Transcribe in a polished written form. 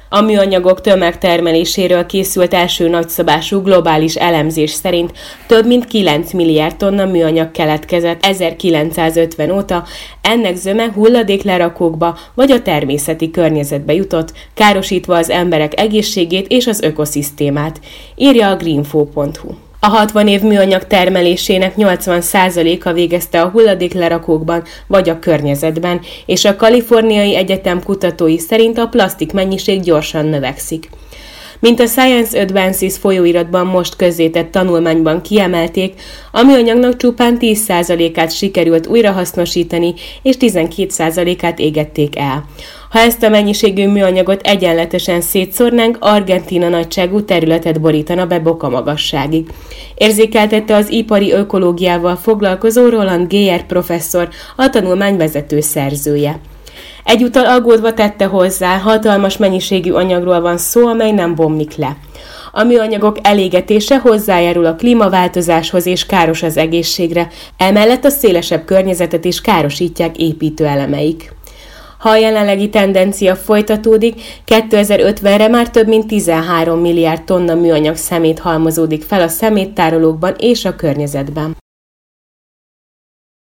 A műanyagok tömegtermeléséről készült első nagyszabású globális elemzés szerint több mint 9 milliárd tonna műanyag keletkezett 1950 óta, ennek zöme hulladéklerakókba vagy a természeti környezetbe jutott, károsítva az emberek egészségét és az ökoszisztémát, írja a greenfo.hu. A 60 év műanyag termelésének 80%-a végezte a hulladéklerakókban vagy a környezetben, és a Kaliforniai Egyetem kutatói szerint a plasztik mennyiség gyorsan növekszik. Mint a Science Advances folyóiratban most közzétett tanulmányban kiemelték, a műanyagnak csupán 10%-át sikerült újrahasznosítani, és 12%-át égették el. Ha ezt a mennyiségű műanyagot egyenletesen szétszórnánk, Argentína nagyságú területet borítana be bokamagasságig. Érzékeltette az ipari ökológiával foglalkozó Roland Geyer professzor, a tanulmány vezető szerzője. Egyúttal aggódva tette hozzá, hatalmas mennyiségű anyagról van szó, amely nem bomlik le. A műanyagok elégetése hozzájárul a klímaváltozáshoz és káros az egészségre, emellett a szélesebb környezetet is károsítják építőelemeik. Ha a jelenlegi tendencia folytatódik, 2050-re már több mint 13 milliárd tonna műanyag szemét halmozódik fel a szeméttárolókban és a környezetben.